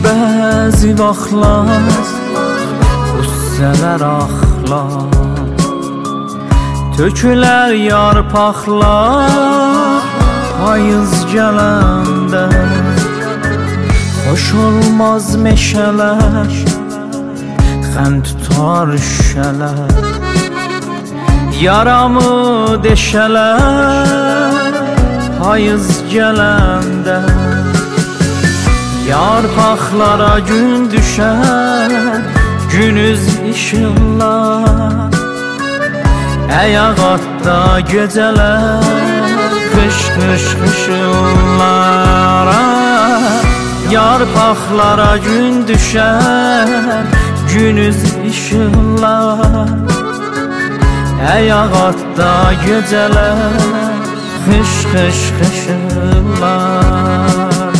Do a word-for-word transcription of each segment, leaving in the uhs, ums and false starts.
bəzi vaxtlar qüssələr axlar, tökülər yarpaqlar payız gələndə. Xoş olmaz meşələr, xəm tutar şələr, yaramı deşələr payız gələndə. Yarpaqlara gün düşər, günüz işıqlar, əyaqatda gecələr qış qış qışınlar. Yarpaqlara gün düşər, günüz işıqlar, əyaqatda gecələr qış qış qışınlar.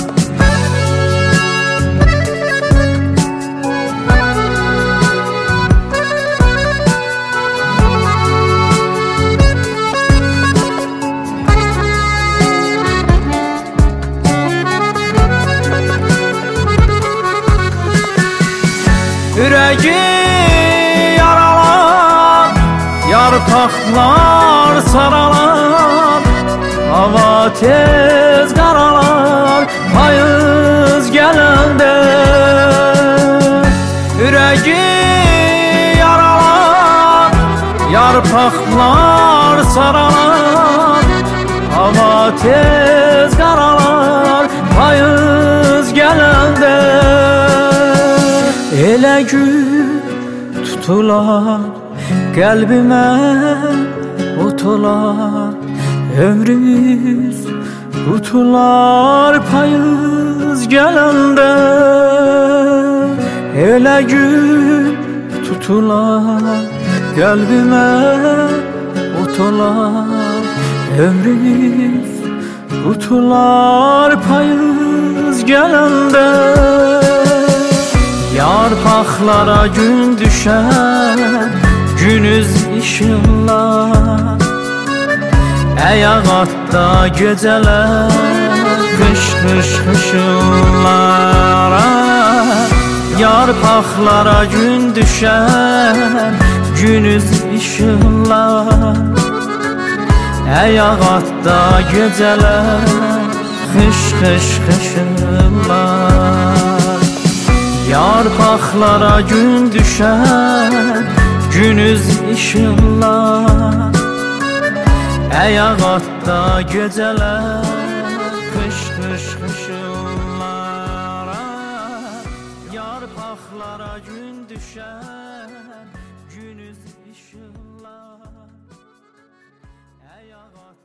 Ürəyi yaralar, yarpaqlar saralar, hava tez qaralar payız gələndə. Ürəyi yaralar, yarpaqlar saralar, hava tez qaralar payız gələndə. Elə gül tutular qəlbimə otular, ömrümüz qutular payız gələndə. Elə gül tutular qəlbimə otular, ömrümüz qutular payız gələndə. Yarpaqlara gün düşər, günüz işıqlar, əyaqatda gecələr qış qış qışınlar. Yarpaqlara gün düşər, günüz işıqlar, əyaqatda gecələr qış qış qışınlar. Yarpaqlara gün düşər, günüz işıqlar, əyaqatda gecələr qış qış qışınlar. Yarpaqlara gün düşər, günüz işıqlar, əyaqatda